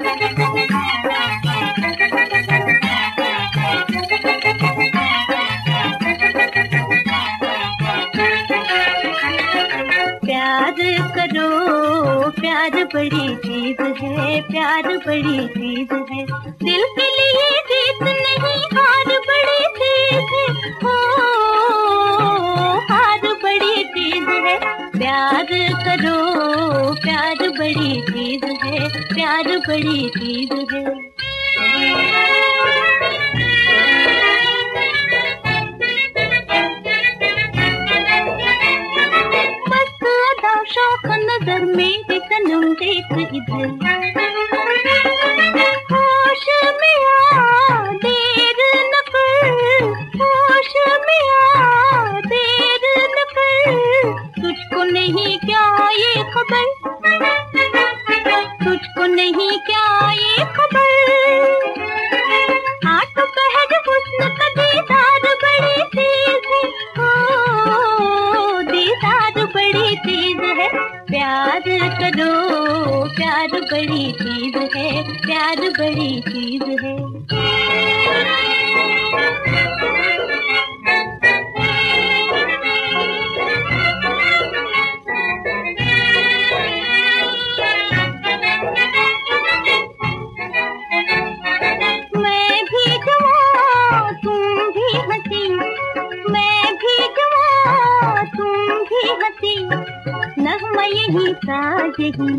प्यार करो, प्यार बड़ी चीज है, प्यार बड़ी चीज है। दिल के लिए जीत नहीं, हार बड़ी चीज है। हो, हार बड़ी चीज है। प्यार करो, प्यार बड़ी चीज है, प्यार बड़ी चीज है। शौक नजर मेरे सनम देख इधर, होश में आ देर न कर, होश में आ देर न कर। तुझको नहीं क्या ये खबर, तुझको नहीं क्या ये खबर। आठ पहर हुस्न का दीदार बड़ी चीज है। ओ दीदार बड़ी चीज है। प्यार करो, प्यार बड़ी चीज है, प्यार बड़ी चीज है। मैं भी जवां तुम भी हंसी, मैं भी जवां तुम भी हंसी। नगमा यही साज ही,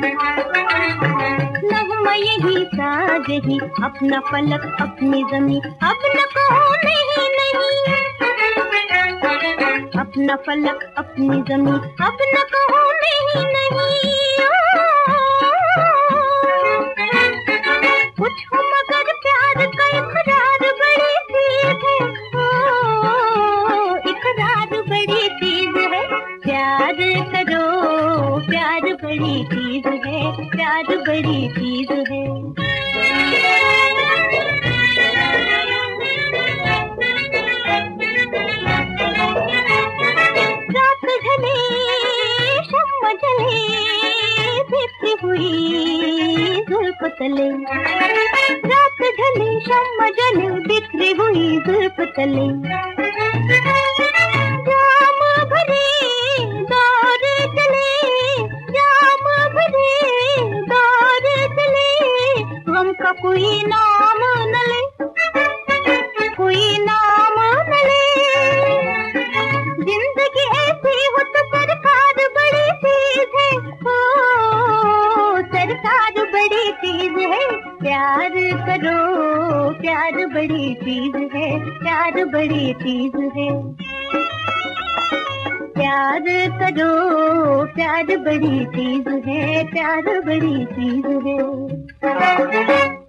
नगमा यही साज ही। अपना फलक अपनी ज़मीं, अपना कहो नहीं नहीं। अपना फलक अपनी ज़मीं, अपना कहो नहीं नहीं। कुछ हो मगर प्यार का इकरार बड़ी चीज है। ओ इकरार बड़ी चीज है। प्यार करो, प्यार बड़ी चीज है, प्यार बड़ी चीज है। रात ढले शम्मा जले, बिखरी हुई जुल्फ तले। रात ढले शम्मा जले, बिखरी हुई जुल्फ तले। जाम भरे दौर चले, जाम भरे दौर चले। गम का कोई नाम न ले, कोई नाम न ले। जिंदगी ऐसी हो तो सरकार बड़ी चीज है। ओ सरकार बड़ी चीज है। प्यार करो, प्यार बड़ी चीज है, प्यार बड़ी चीज है। प्यार करो, प्यार बड़ी चीज है, प्यार बड़ी चीज है।